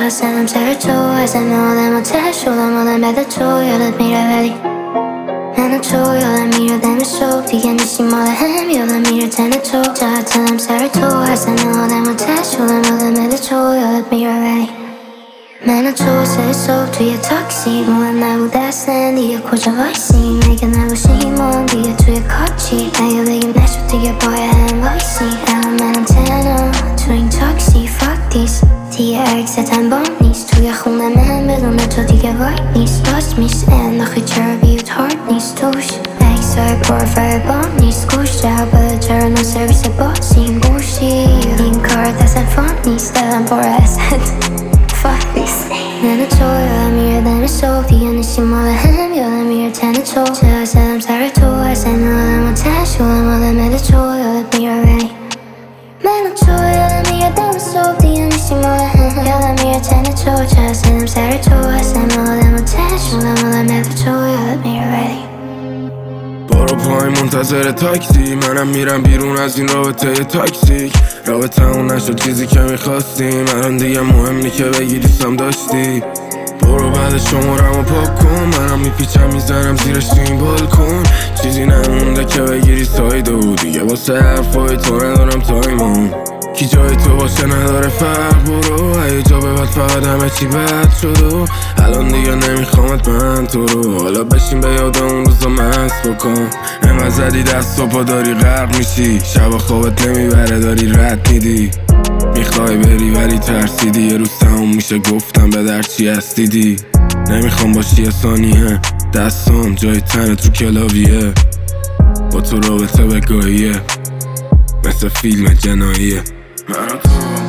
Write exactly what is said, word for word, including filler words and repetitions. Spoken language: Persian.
چقدر سنم سر تو ازم آدم آتش شدم آدم بده تو یادت میره ولی من و تو یادم میره دم صبح دیگه نیستیم مال هم یادم میره تن تو چقدر سنم سر تو ازم آدم آتش شدم آدم بده تو یادت میره ولی من و تو سر صبح توی تاکسی مهم نبود اصلا دیگه کجا وایسیم اگه نباشیم ما دیگه توی کاچی اگه بگیم نشد دیگه باید هم وایسیم الان منم تنها تو این تاکسی فاک دیس دیگه عکستم بام نیست توی خونه من بدون تو دیگه وای نیست باز میست انداخی چرا بیوت هارد نیست توش عکسای پروفایل بام نیست گوش جواب چرا نو سرویس بازیم گوشی این کارت اصلا فان نیست دلم پر ازت Fuck this من و تو یادم میره دم صبح دیگه نیستیم مال هم یادم میره تن تو چرا زدم سر تو اصلا آدم آتش شدم آدم بده تو یادت میره ولی من و تو یادم میره دم صبح دیگه نیستیم مال هم یادم میره تن تو چرا زدم سر تو اصلا آدم آتش شدم آدم بده تو یادت میره ولی برو پای منتظر تاکسی منم میرم بیرون از این رابطه تاکسیک رابطه اون نشد چیزی که میخواستیم الان دیگه مهم نی که بگی دوستم داشتی برو بعد شمارمو پاک کن منم میپیچم میزنم زیرش تو این بالکن چیزی نمونده که بگیری سایدو دیگه واسه حرفای تو ندارم تایمون کی جای تو باشه نداره فرق برو ای جا به بعد فقط همه چی بد شد و الان دیگه نمیخوامت من تو رو حالا بشین به یاد اون روزا مست بکن انقدر زدی دست و پا داری غرق میشی شب خوابت نمیبره داری رد میدی میخوای بری ولی ترسیدی یه روز تموم میشه گفتم به در چی هستیدی نمیخوام باشی یه ثانیه دستان جای تنت رو کلاویه با تو رابطه بگاهیه مثل فیلم جناییه من و تو